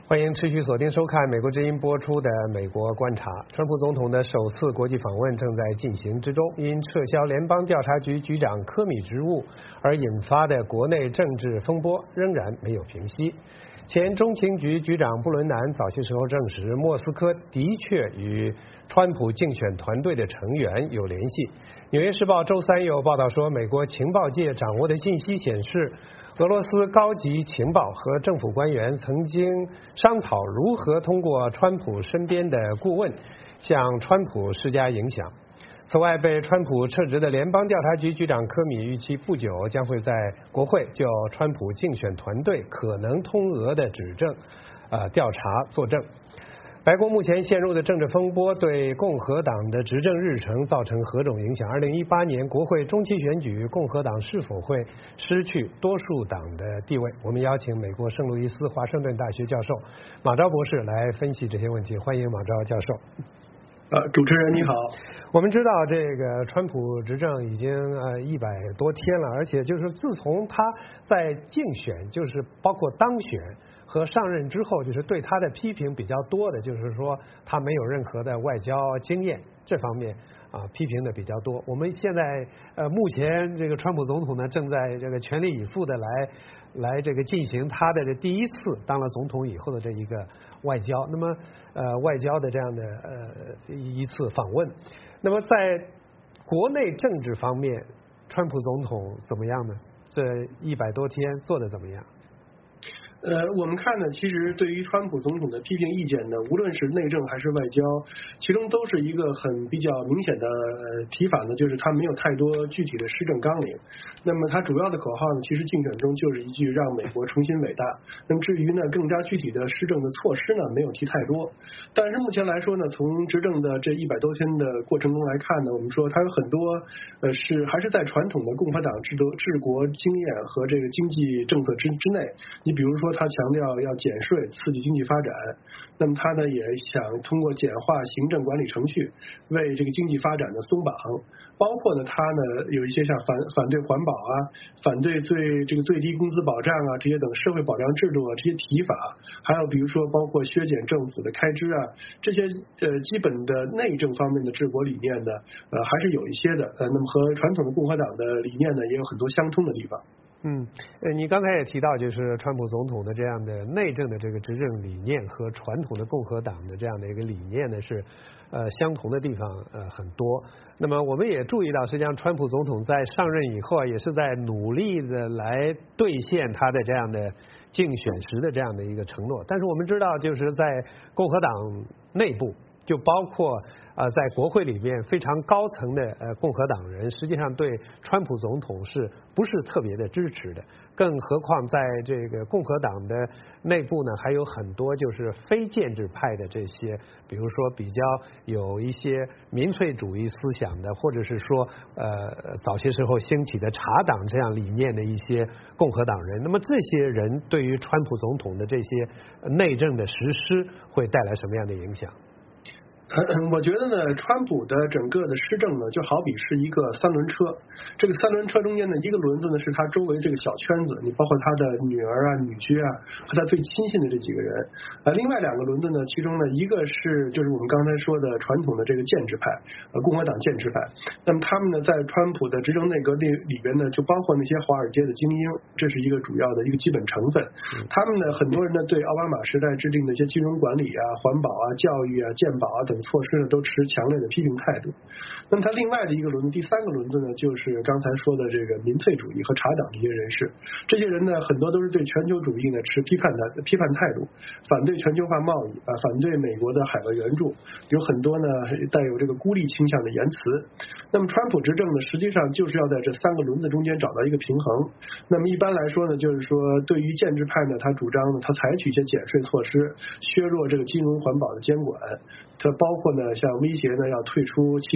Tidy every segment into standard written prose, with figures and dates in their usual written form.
欢迎持续锁定收看美国之音播出的《美国观察》。川普总统的首次国际访问正在进行之中，因撤销联邦调查局局长科米职务而引发的国内政治风波仍然没有平息。前中情局局长布伦南早些时候证实，莫斯科的确与川普竞选团队的成员有联系。纽约时报周三有报道说，美国情报界掌握的信息显示，俄罗斯高级情报和政府官员曾经商讨如何通过川普身边的顾问向川普施加影响。此外，被川普撤职的联邦调查局局长科米预期不久将会在国会就川普竞选团队可能通俄的指证调查作证。白宫目前陷入的政治风波对共和党的执政日程造成何种影响？2018年国会中期选举，共和党是否会失去多数党的地位？我们邀请美国圣路易斯华盛顿大学教授马昭博士来分析这些问题。欢迎马昭教授。 主持人你好。 我们知道这个川普执政已经100多天了，而且就是自从他在竞选，就是包括当选和上任之后，就是对他的批评比较多的，就是说他没有任何的外交经验，这方面批评的比较多。我们现在目前这个川普总统呢，正在这个全力以赴的来这个进行他的这第一次当了总统以后的这一个外交。那么外交的这样的一次访问。那么在国内政治方面，川普总统怎么样呢？这100多天做得怎么样？ 我们看呢，其实对于川普总统的批评意见呢，无论是内政还是外交，其中都是一个比较明显的提法呢，就是他没有太多具体的施政纲领。那么他主要的口号呢，其实竞选中就是一句让美国重新伟大。那么至于呢更加具体的施政的措施呢，没有提太多。但是目前来说呢，从执政的这100多天的过程中来看呢，我们说他有很多还是在传统的共和党治国经验和这个经济政策之内。你比如说他强调要减税刺激经济发展，那么他呢也想通过简化行政管理程序为这个经济发展的松绑，包括呢他呢有一些像反对环保反对最低工资保障这些等社会保障制度这些提法，还有比如说包括削减政府的开支这些基本的内政方面的治国理念呢还是有一些的，那么和传统的共和党的理念呢也有很多相通的地方。 你刚才也提到，就是川普总统的这样的内政的这个执政理念和传统的共和党的这样的一个理念呢是相同的地方很多。那么我们也注意到，实际上川普总统在上任以后也是在努力的来兑现他的这样的竞选时的这样的一个承诺。但是我们知道，就是在共和党内部，就包括在国会里面非常高层的共和党人，实际上对川普总统是不是特别的支持的？更何况在这个共和党的内部呢，还有很多就是非建制派的这些，比如说比较有一些民粹主义思想的，或者是说早些时候兴起的茶党这样理念的一些共和党人。那么这些人对于川普总统的这些内政的实施会带来什么样的影响？ 我觉得呢，川普的整个的施政呢，就好比是一个3轮车。这个3轮车中间的一个轮子呢，是他周围这个小圈子，你包括他的女儿女婿和他最亲近的这几个人。另外2个轮子呢，其中呢一个是就是我们刚才说的传统的这个建制派，共和党建制派。那么他们呢，在川普的执政内阁里边呢，就包括那些华尔街的精英，这是一个主要的一个基本成分。他们呢，很多人呢对奥巴马时代制定的一些金融管理环保教育健保等措施呢都持强烈的批评态度。那么他另外的一个轮子，第3个轮子呢，就是刚才说的这个民粹主义和茶党这些人士。这些人呢，很多都是对全球主义呢持批判态度，反对全球化贸易反对美国的海外援助，有很多呢带有这个孤立倾向的言辞。那么川普执政呢，实际上就是要在这3个轮子中间找到一个平衡。那么一般来说呢，就是说对于建制派呢，他主张呢，他采取一些减税措施，削弱这个金融环保的监管。它包括呢，像威胁呢要退出气候变化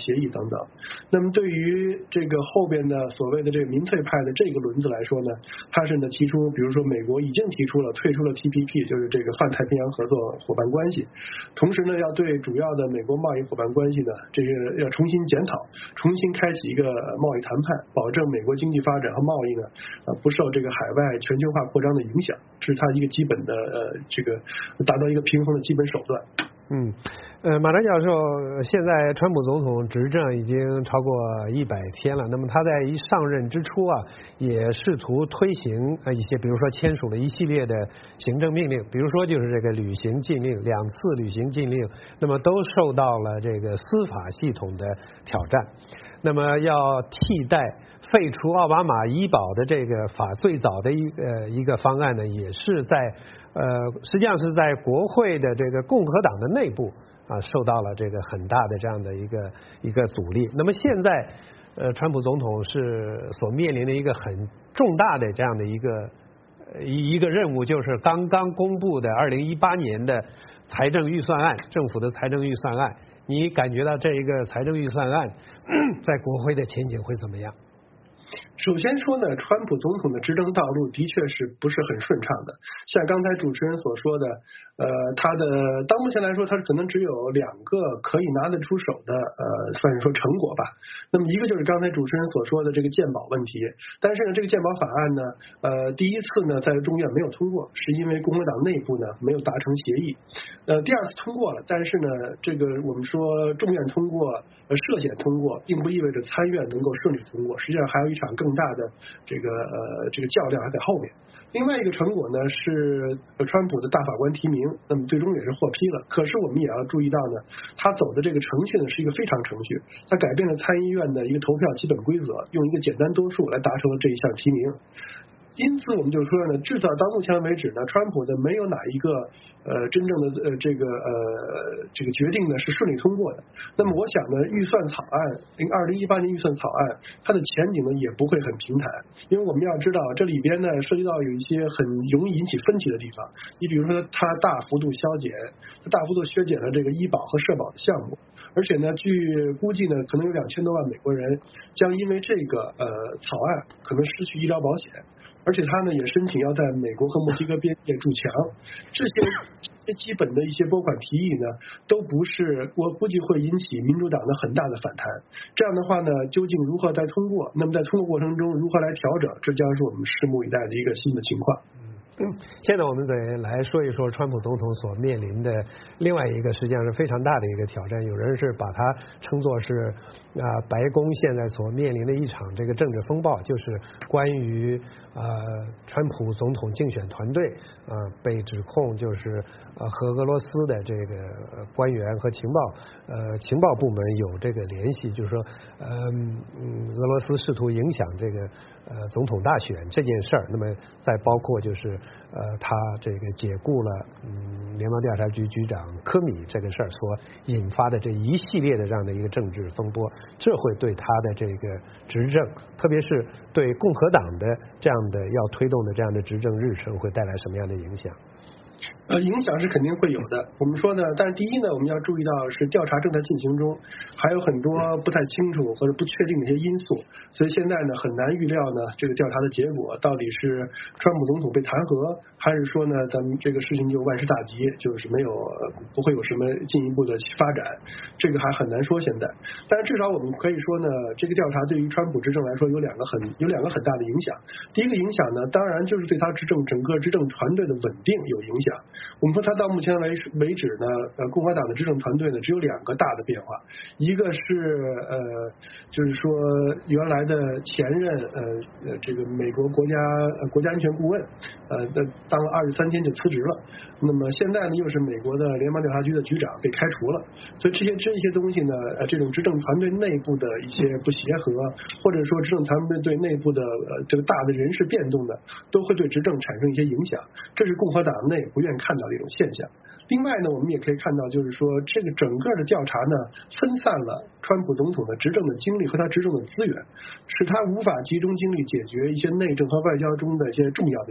协议等等。那么对于这个后边的所谓的这个民粹派的这个轮子来说呢，他是呢提出，比如说美国已经提出了退出了 TPP， 就是这个泛太平洋合作伙伴关系，同时呢要对主要的美国贸易伙伴关系呢，这个要重新检讨，重新开启一个贸易谈判，保证美国经济发展和贸易呢不受这个海外全球化扩张的影响，这是他一个基本的这个达到一个平衡的基本手段。 马张教授，现在川普总统执政已经超过100天了。那么他在一上任之初啊，也试图推行一些，比如说签署了一系列的行政命令，比如说就是这个旅行禁令，2次旅行禁令，那么都受到了这个司法系统的挑战。那么要替代废除奥巴马医保的这个法，最早的一个方案呢，也是在实际上是在国会的这个共和党的内部受到了这个很大的这样的一个阻力。那么现在川普总统是所面临的一个很重大的这样的一个任务，就是刚刚公布的2018年的财政预算案，政府的财政预算案。你感觉到这一个财政预算案在国会的前景会怎么样？ 首先说呢，川普总统的执政道路的确是不是很顺畅的。像刚才主持人所说的，他的到目前来说，他可能只有2个可以拿得出手的，算是说成果吧。那么一个就是刚才主持人所说的这个健保问题，但是呢，这个健保法案呢，第一次呢在众院没有通过，是因为共和党内部呢没有达成协议。第2次通过了，但是呢，这个我们说众院通过，涉险通过，并不意味着参院能够顺利通过，实际上还有一场更大的这个较量还在后面。另外一个成果呢是川普的大法官提名，那么最终也是获批了。可是我们也要注意到呢，他走的这个程序呢是一个非常程序，他改变了参议院的一个投票基本规则，用一个简单多数来达成了这一项提名。因此我们就说呢，至少到目前为止呢，川普的没有哪一个真正的这个决定呢是顺利通过的。那么我想呢，预算草案2018年预算草案它的前景呢也不会很平坦，因为我们要知道这里边呢涉及到有一些很容易引起分歧的地方。你比如说它大幅度削减了这个医保和社保的项目，而且呢据估计呢可能有2000多万美国人将因为这个草案可能失去医疗保险，而且他呢也申请要在美国和墨西哥边界筑墙，这些基本的一些拨款提议呢，都不是，我估计会引起民主党的很大的反弹。这样的话呢，究竟如何再通过？那么在通过过程中如何来调整？这将是我们拭目以待的一个新的情况。 现在我们得来说一说川普总统所面临的另外一个实际上是非常大的一个挑战，有人是把它称作是白宫现在所面临的一场这个政治风暴，就是关于川普总统竞选团队被指控就是和俄罗斯的这个官员和情报部门有这个联系，就是说俄罗斯试图影响这个总统大选这件事儿。那么再包括就是他这个解雇了联邦调查局局长科米这个事儿所引发的这一系列的这样的一个政治风波，这会对他的这个执政，特别是对共和党的这样的要推动的这样的执政日程会带来什么样的影响？ 影响是肯定会有的。我们说呢，但是第一呢，我们要注意到是调查正在进行中，还有很多不太清楚或者不确定的一些因素，所以现在呢很难预料呢这个调查的结果到底是川普总统被弹劾，还是说呢咱们这个事情就万事大吉，就是不会有什么进一步的发展，这个还很难说现在。但是至少我们可以说呢，这个调查对于川普执政来说有两个很大的影响。第一个影响呢，当然就是对他整个执政团队的稳定有影响。我们说他到目前为止呢，共和党的执政团队呢只有2个大的变化，一个是就是说原来的前任这个美国国家安全顾问当了23天就辞职了，那么现在呢又是美国的联邦调查局的局长被开除了，所以这些东西呢，这种执政团队内部的一些不协和，或者说执政团队内部的这个大的人事变动的，都会对执政产生一些影响，这是共和党内不愿看到的一种现象。另外呢，我们也可以看到，就是说这个整个的调查呢，分散了川普总统的执政的精力和他执政的资源，使他无法集中精力解决一些内政和外交中的一些重要的议题。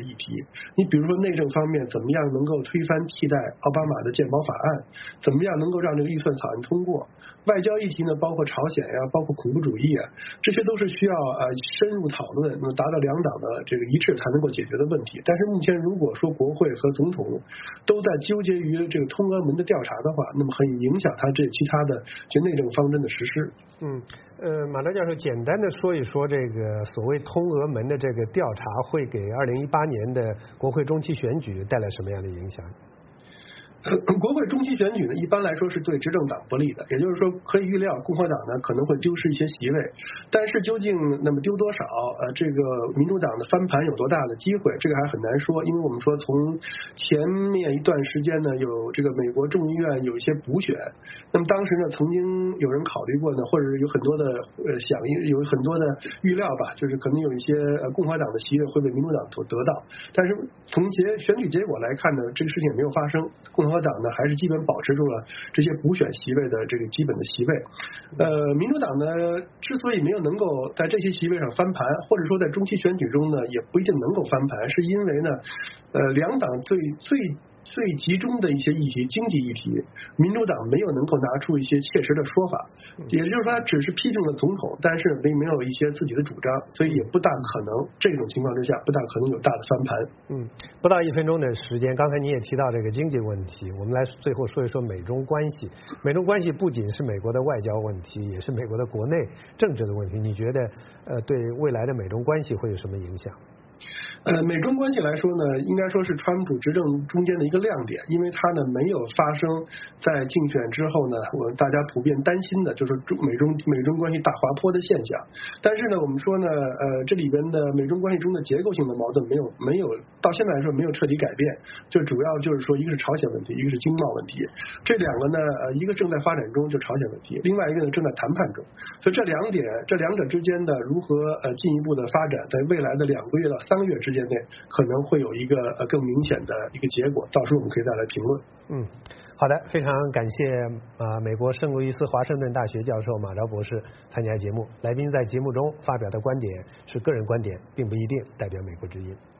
你比如说内政方面，怎么样能够推翻替代奥巴马的健保法案，怎么样能够让这个预算草案通过？外交议题呢，包括朝鲜呀，包括恐怖主义啊，这些都是需要深入讨论，能达到两党的这个一致才能够解决的问题。但是目前如果说国会和总统都在纠结于这个通俄门的调查的话，那么很影响他这其他的这内政方针的实施。 马昭教授简单的说一说这个所谓通俄门的这个调查会给2018年的国会中期选举带来什么样的影响？ 国会中期选举呢，一般来说是对执政党不利的，也就是说可以预料共和党呢可能会丢失一些席位，但是究竟那么丢多少，这个民主党的翻盘有多大的机会，这个还很难说，因为我们说从前面一段时间呢，有这个美国众议院有一些补选，那么当时呢曾经有人考虑过呢，或者有很多的有很多的预料吧，就是可能有一些共和党的席位会被民主党所得到，但是从选举结果来看呢，这个事情也没有发生，共和党呢还是基本保持住了这些补选席位的这个基本的席位。民主党呢之所以没有能够在这些席位上翻盘，或者说在中期选举中呢也不一定能够翻盘，是因为呢两党最集中的一些议题，经济议题，民主党没有能够拿出一些切实的说法，也就是说他只是批评了总统，但是并没有一些自己的主张，所以也不大可能，这种情况之下不大可能有大的翻盘。 不到1分钟的时间，刚才你也提到这个经济问题，我们来最后说一说美中关系。美中关系不仅是美国的外交问题，也是美国的国内政治的问题，你觉得对未来的美中关系会有什么影响？ 美中关系来说呢，应该说是川普执政中间的一个亮点，因为它呢没有发生在竞选之后呢，大家普遍担心的就是美中关系大滑坡的现象。但是呢，我们说呢，这里边的美中关系中的结构性的矛盾没有到现在来说没有彻底改变，就主要就是说一个是朝鲜问题，一个是经贸问题，这两个呢，一个正在发展中，就是朝鲜问题，另外一个呢正在谈判中，所以这两者之间的如何进一步的发展，在未来的2个月到3个月之间内可能会有一个更明显的一个结果，到时候我们可以再来评论。 好的，非常感谢美国圣路易斯华盛顿大学教授马昭博士参加节目。来宾在节目中发表的观点是个人观点，并不一定代表美国之音。